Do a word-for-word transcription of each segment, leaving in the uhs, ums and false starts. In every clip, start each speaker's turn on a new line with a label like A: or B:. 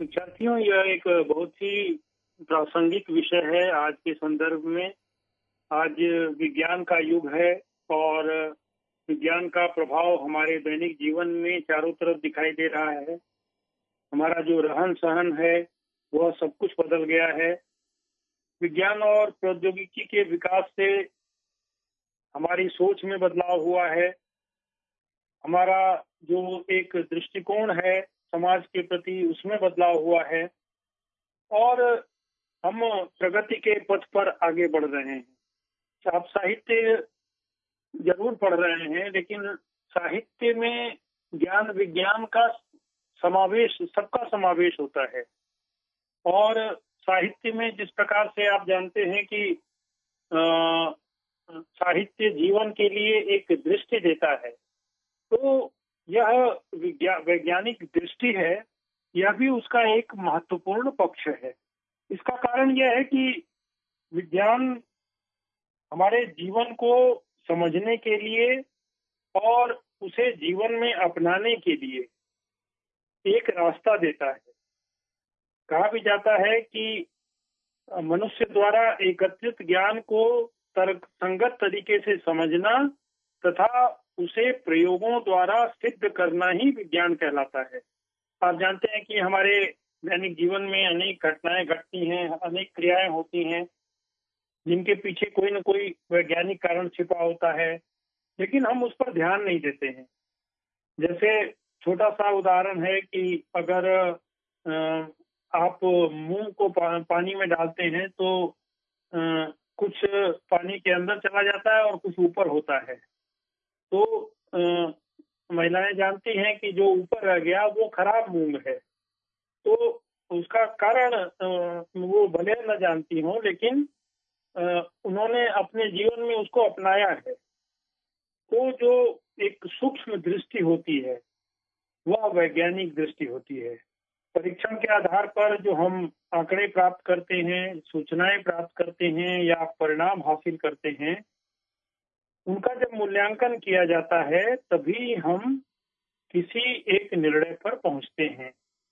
A: विद्यार्थियों, यह एक बहुत ही प्रासंगिक विषय है आज के संदर्भ में। आज विज्ञान का युग है और विज्ञान का प्रभाव हमारे दैनिक जीवन में चारों तरफ दिखाई दे रहा है। हमारा जो रहन सहन है वह सब कुछ बदल गया है। विज्ञान और प्रौद्योगिकी के विकास से हमारी सोच में बदलाव हुआ है। हमारा जो एक दृष्टिकोण है समाज के प्रति उसमें बदलाव हुआ है और हम प्रगति के पथ पर आगे बढ़ रहे हैं। आप साहित्य जरूर पढ़ रहे हैं, लेकिन साहित्य में ज्ञान विज्ञान का समावेश, सबका समावेश होता है। और साहित्य में जिस प्रकार से आप जानते हैं कि आ, साहित्य जीवन के लिए एक दृष्टि देता है, तो यह वैज्ञानिक दृष्टि है, यह भी उसका एक महत्वपूर्ण पक्ष है। इसका कारण यह है कि विज्ञान हमारे जीवन को समझने के लिए और उसे जीवन में अपनाने के लिए एक रास्ता देता है। कहा भी जाता है कि मनुष्य द्वारा एकत्रित ज्ञान को तर्कसंगत तरीके से समझना तथा उसे प्रयोगों द्वारा सिद्ध करना ही विज्ञान कहलाता है। आप जानते हैं कि हमारे दैनिक जीवन में अनेक घटनाएं घटती हैं, अनेक क्रियाएं होती हैं, जिनके पीछे कोई न कोई वैज्ञानिक कारण छिपा होता है, लेकिन हम उस पर ध्यान नहीं देते हैं। जैसे छोटा सा उदाहरण है कि अगर आप मूंग को पा, पानी में डालते हैं तो आ, कुछ पानी के अंदर चला जाता है और कुछ ऊपर होता है। तो महिलाएं जानती हैं कि जो ऊपर रह गया वो खराब मूंग है। तो उसका कारण आ, वो भले न जानती हो, लेकिन आ, उन्होंने अपने जीवन में उसको अपनाया है। तो जो एक सूक्ष्म दृष्टि होती है वह वैज्ञानिक दृष्टि होती है। परीक्षण के आधार पर जो हम आंकड़े प्राप्त करते हैं, सूचनाएं प्राप्त करते हैं या परिणाम हासिल करते हैं, उनका जब मूल्यांकन किया जाता है तभी हम किसी एक निर्णय पर पहुंचते हैं।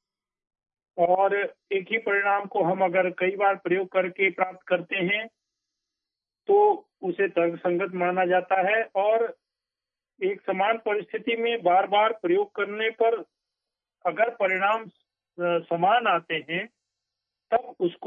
A: और एक ही परिणाम को हम अगर कई बार प्रयोग करके प्राप्त करते हैं तो उसे तर्कसंगत माना जाता है, और एक समान परिस्थिति में बार बार प्रयोग करने पर अगर परिणाम समान आते हैं तब उसको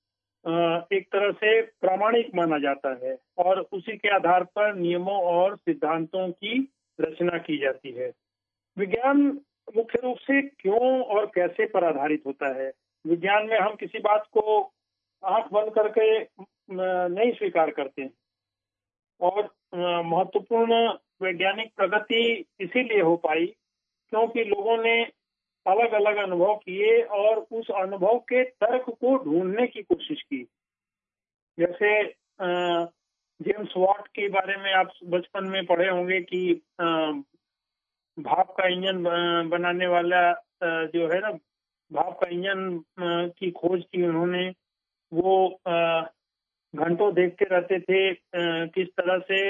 A: एक तरह से प्रामाणिक माना जाता है और उसी के आधार पर नियमों और सिद्धांतों की रचना की जाती है। विज्ञान मुख्य रूप से क्यों और कैसे पर आधारित होता है। विज्ञान में हम किसी बात को आंख बंद करके नहीं स्वीकार करते हैं और महत्वपूर्ण वैज्ञानिक प्रगति इसीलिए हो पाई क्योंकि लोगों ने अलग अलग अनुभव किए और उस अनुभव के तर्क को ढूंढने की कोशिश की। जैसे जेम्स वाट के बारे में आप बचपन में पढ़े होंगे कि भाप का इंजन बनाने वाला जो है ना, भाप का इंजन की खोज की उन्होंने। वो घंटों देखते रहते थे किस तरह से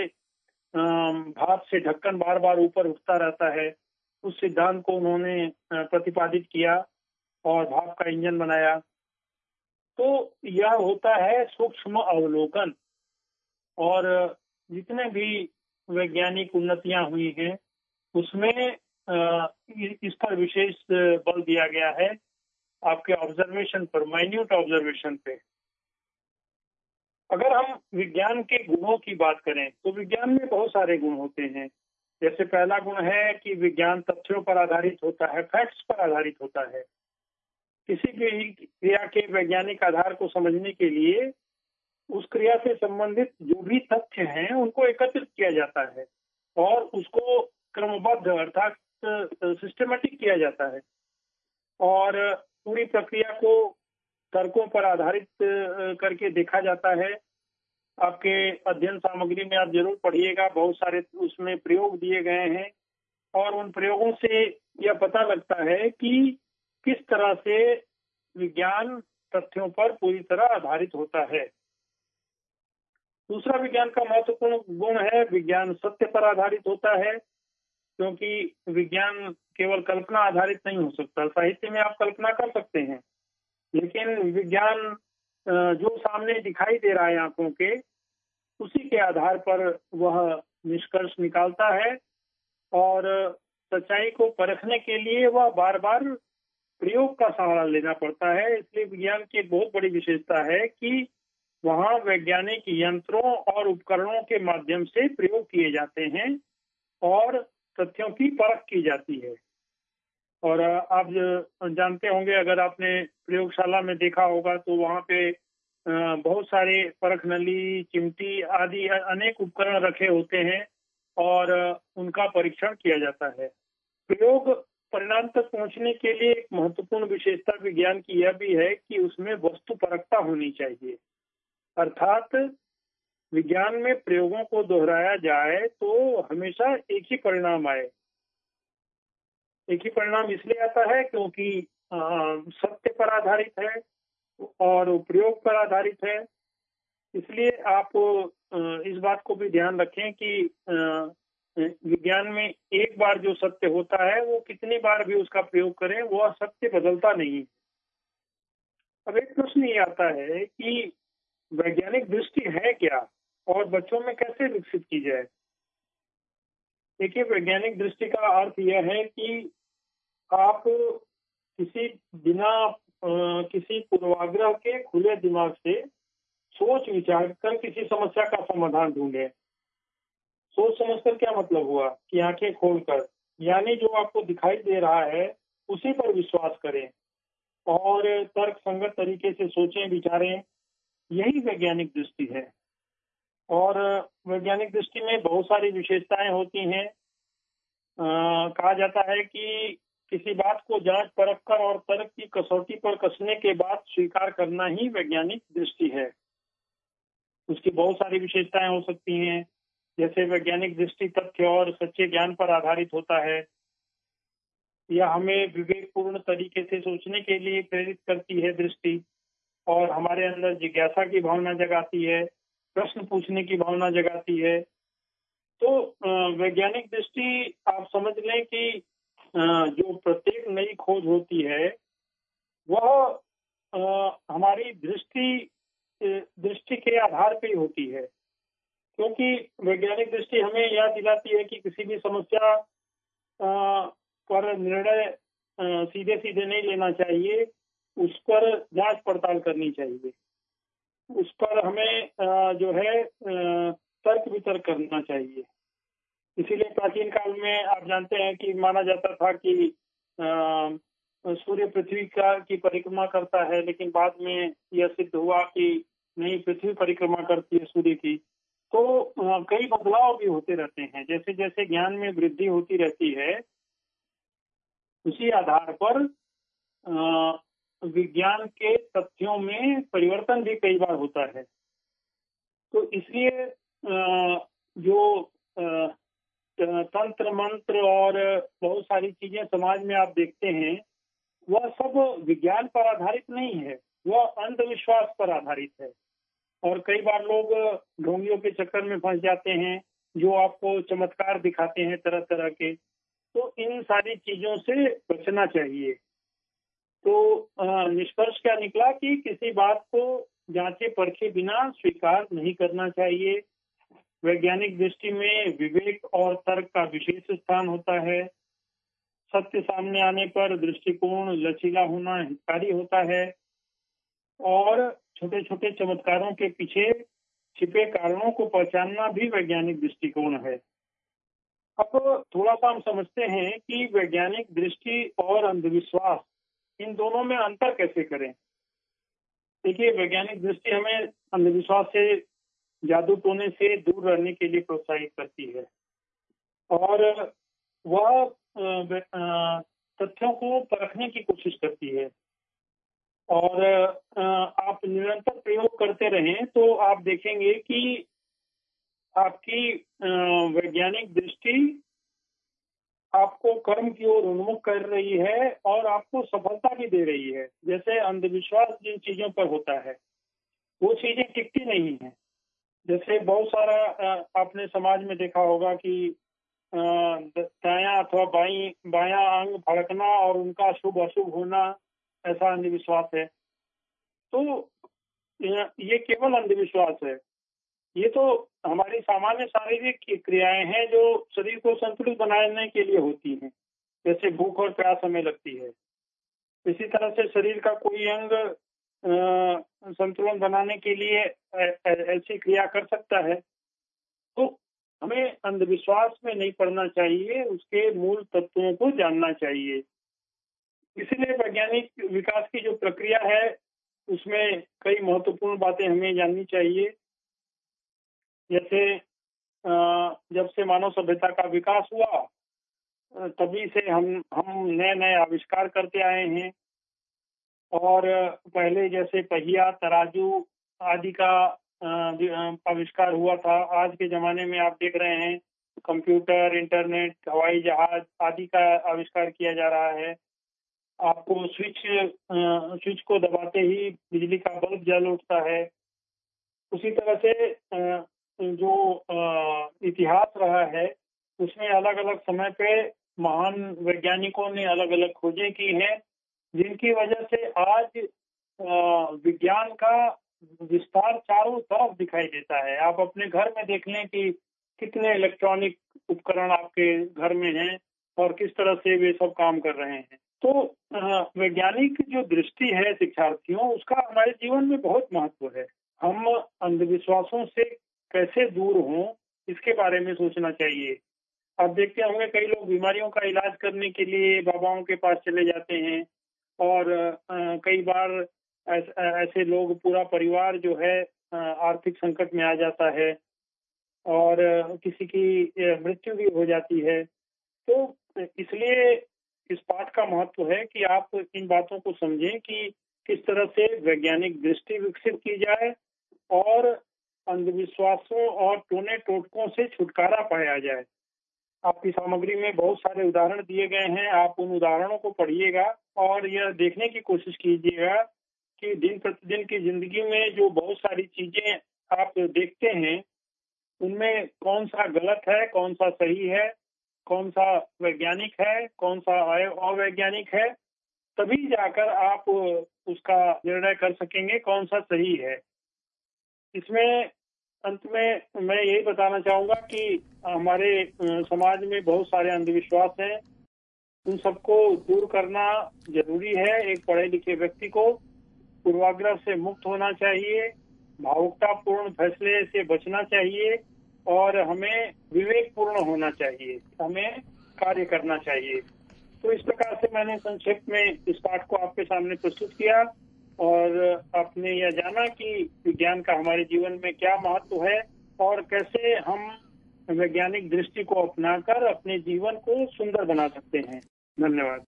A: भाप से ढक्कन बार बार ऊपर उठता रहता है। उस सिद्धांत को उन्होंने प्रतिपादित किया और भाप का इंजन बनाया। तो यह होता है सूक्ष्म अवलोकन। और जितने भी वैज्ञानिक उन्नतियां हुई हैं उसमें इस पर विशेष बल दिया गया है, आपके ऑब्जर्वेशन पर, माइन्यूट ऑब्जर्वेशन पे। अगर हम विज्ञान के गुणों की बात करें तो विज्ञान में बहुत सारे गुण होते हैं। जैसे पहला गुण है कि विज्ञान तथ्यों पर आधारित होता है, फैक्ट्स पर आधारित होता है। किसी भी क्रिया के वैज्ञानिक आधार को समझने के लिए उस क्रिया से संबंधित जो भी तथ्य हैं उनको एकत्रित किया जाता है और उसको क्रमबद्ध अर्थात सिस्टमेटिक किया जाता है और पूरी प्रक्रिया को तर्कों पर आधारित करके देखा जाता है। आपके अध्ययन सामग्री में आप जरूर पढ़िएगा, बहुत सारे उसमें प्रयोग दिए गए हैं और उन प्रयोगों से यह पता लगता है कि किस तरह से विज्ञान तथ्यों पर पूरी तरह आधारित होता है। दूसरा विज्ञान का महत्वपूर्ण गुण है विज्ञान सत्य पर आधारित होता है। क्योंकि विज्ञान केवल कल्पना आधारित नहीं हो सकता। साहित्य में आप कल्पना कर सकते हैं, लेकिन विज्ञान जो सामने दिखाई दे रहा है आंखों के, उसी के आधार पर वह निष्कर्ष निकालता है और सच्चाई को परखने के लिए वह बार बार प्रयोग का सहारा लेना पड़ता है। इसलिए विज्ञान की एक बहुत बड़ी विशेषता है कि वहाँ वैज्ञानिक यंत्रों और उपकरणों के माध्यम से प्रयोग किए जाते हैं और तथ्यों की परख की जाती है। और आप जानते होंगे, अगर आपने प्रयोगशाला में देखा होगा तो वहाँ पे बहुत सारे परख नली, चिमटी आदि अनेक उपकरण रखे होते हैं और उनका परीक्षण किया जाता है। प्रयोग परिणाम तक पहुंचने के लिए एक महत्वपूर्ण विशेषता विज्ञान की यह भी है कि उसमें वस्तुपरकता होनी चाहिए। अर्थात विज्ञान में प्रयोगों को दोहराया जाए तो हमेशा एक ही परिणाम आए। एक ही परिणाम इसलिए आता है क्योंकि सत्य पर आधारित है और प्रयोग पर आधारित है। इसलिए आप इस बात को भी ध्यान रखें कि विज्ञान में एक बार जो सत्य होता है वो कितनी बार भी उसका प्रयोग करें, वह सत्य बदलता नहीं। अब एक प्रश्न ये आता है कि वैज्ञानिक दृष्टि है क्या और बच्चों में कैसे विकसित की जाए। देखिए, वैज्ञानिक दृष्टि का अर्थ यह है कि आप किसी बिना किसी पूर्वाग्रह के खुले दिमाग से सोच विचार कर किसी समस्या का समाधान ढूंढे। सोच समझकर क्या मतलब हुआ कि आंखें खोलकर, यानी जो आपको दिखाई दे रहा है उसी पर विश्वास करें और तर्क संगत तरीके से सोचें विचारें। यही वैज्ञानिक दृष्टि है। और वैज्ञानिक दृष्टि में बहुत सारी विशेषताएं होती हैं। कहा जाता है कि किसी बात को जांच परख कर और तर्क की कसौटी पर कसने के बाद स्वीकार करना ही वैज्ञानिक दृष्टि है। उसकी बहुत सारी विशेषताएं हो सकती हैं, जैसे वैज्ञानिक दृष्टि तथ्य और सच्चे ज्ञान पर आधारित होता है, यह हमें विवेकपूर्ण तरीके से सोचने के लिए प्रेरित करती है दृष्टि, और हमारे अंदर जिज्ञासा की भावना जगाती है, प्रश्न पूछने की भावना जगाती है। तो वैज्ञानिक दृष्टि आप समझ लें कि जो प्रत्येक नई खोज होती है वह हमारी दृष्टि दृष्टि के आधार पर ही होती है, क्योंकि वैज्ञानिक दृष्टि हमें यह दिलाती है कि किसी भी समस्या पर निर्णय सीधे सीधे नहीं लेना चाहिए, उस पर जांच पड़ताल करनी चाहिए, उस पर हमें जो है तर्क वितर्क करना चाहिए। इसीलिए प्राचीन काल में आप जानते हैं कि माना जाता था कि सूर्य पृथ्वी का की परिक्रमा करता है, लेकिन बाद में यह सिद्ध हुआ कि नहीं, पृथ्वी परिक्रमा करती है सूर्य की। तो कई बदलाव भी होते रहते हैं। जैसे जैसे ज्ञान में वृद्धि होती रहती है, उसी आधार पर विज्ञान के तथ्यों में परिवर्तन भी कई बार होता है। तो इसलिए जो तंत्र मंत्र और बहुत सारी चीजें समाज में आप देखते हैं, वह सब विज्ञान पर आधारित नहीं है, वह अंधविश्वास पर आधारित है। और कई बार लोग ढोंगियों के चक्कर में फंस जाते हैं, जो आपको चमत्कार दिखाते हैं तरह तरह के। तो इन सारी चीजों से बचना चाहिए। तो निष्कर्ष क्या निकला कि किसी बात को जांचे परखे बिना स्वीकार नहीं करना चाहिए। वैज्ञानिक दृष्टि में विवेक और तर्क का विशेष स्थान होता है। सत्य सामने आने पर दृष्टिकोण लचीला होना हितकारी होता है और छोटे छोटे चमत्कारों के पीछे छिपे कारणों को पहचानना भी वैज्ञानिक दृष्टिकोण है। अब थोड़ा सा हम समझते हैं कि वैज्ञानिक दृष्टि और अंधविश्वास, इन दोनों में अंतर कैसे करें। देखिए, वैज्ञानिक दृष्टि हमें अंधविश्वास से, जादू टोने से दूर रहने के लिए प्रोत्साहित करती है और वह तथ्यों को परखने की कोशिश करती है। और आप निरंतर प्रयोग करते रहें तो आप देखेंगे कि आपकी वैज्ञानिक दृष्टि आपको कर्म की ओर उन्मुख कर रही है और आपको सफलता भी दे रही है। जैसे अंधविश्वास जिन चीजों पर होता है वो चीजें टिकती नहीं है। जैसे बहुत सारा आपने समाज में देखा होगा कि दायां अथवा बाई बायां अंग भड़कना और उनका शुभ अशुभ होना, ऐसा अंधविश्वास है। तो ये केवल अंधविश्वास है। ये तो हमारी सामान्य शारीरिक क्रियाएं हैं जो शरीर को संतुलित बनाने के लिए होती हैं, जैसे भूख और प्यास हमें लगती है। इसी तरह से शरीर का कोई अंग संतुलन बनाने के लिए ऐसी क्रिया कर सकता है। तो हमें अंधविश्वास में नहीं पड़ना चाहिए, उसके मूल तत्वों को जानना चाहिए। इसलिए वैज्ञानिक विकास की जो प्रक्रिया है उसमें कई महत्वपूर्ण बातें हमें जाननी चाहिए। जैसे जब से मानव सभ्यता का विकास हुआ तभी से हम हम नए नए आविष्कार करते आए हैं। और पहले जैसे पहिया, तराजू आदि का आविष्कार हुआ था। आज के जमाने में आप देख रहे हैं कंप्यूटर, इंटरनेट, हवाई जहाज आदि का आविष्कार किया जा रहा है। आपको स्विच स्विच को दबाते ही बिजली का बल्ब जल उठता है। उसी तरह से जो इतिहास रहा है उसमें अलग अलग समय पे महान वैज्ञानिकों ने अलग अलग खोजें की हैं, जिनकी वजह से आज विज्ञान का विस्तार चारों तरफ दिखाई देता है। आप अपने घर में देख लें कि कितने इलेक्ट्रॉनिक उपकरण आपके घर में हैं और किस तरह से वे सब काम कर रहे हैं। तो वैज्ञानिक जो दृष्टि है शिक्षार्थियों, उसका हमारे जीवन में बहुत महत्व है। हम अंधविश्वासों से कैसे दूर हों, इसके बारे में सोचना चाहिए। आप देखते होंगे कई लोग बीमारियों का इलाज करने के लिए बाबाओं के पास चले जाते हैं और कई बार ऐसे लोग, पूरा परिवार जो है आर्थिक संकट में आ जाता है और किसी की मृत्यु भी हो जाती है। तो इसलिए इस पाठ का महत्व है कि आप इन बातों को समझें कि किस तरह से वैज्ञानिक दृष्टि विकसित की जाए और अंधविश्वासों और टोने टोटकों से छुटकारा पाया जाए। आपकी सामग्री में बहुत सारे उदाहरण दिए गए हैं, आप उन उदाहरणों को पढ़िएगा और यह देखने की कोशिश कीजिएगा कि दिन प्रतिदिन की जिंदगी में जो बहुत सारी चीजें आप देखते हैं उनमें कौन सा गलत है, कौन सा सही है, कौन सा वैज्ञानिक है, कौन सा अवैज्ञानिक है। तभी जाकर आप उसका निर्णय कर सकेंगे कौन सा सही है। इसमें अंत में मैं यही बताना चाहूंगा कि हमारे समाज में बहुत सारे अंधविश्वास हैं, उन सबको दूर करना जरूरी है। एक पढ़े लिखे व्यक्ति को पूर्वाग्रह से मुक्त होना चाहिए, भावुकतापूर्ण फैसले से बचना चाहिए और हमें विवेकपूर्ण होना चाहिए, हमें कार्य करना चाहिए। तो इस प्रकार से मैंने संक्षेप में इस पाठ को आपके सामने प्रस्तुत किया और आपने यह जाना कि विज्ञान का हमारे जीवन में क्या महत्व है और कैसे हम वैज्ञानिक दृष्टि को अपनाकर अपने जीवन को सुंदर बना सकते हैं। धन्यवाद।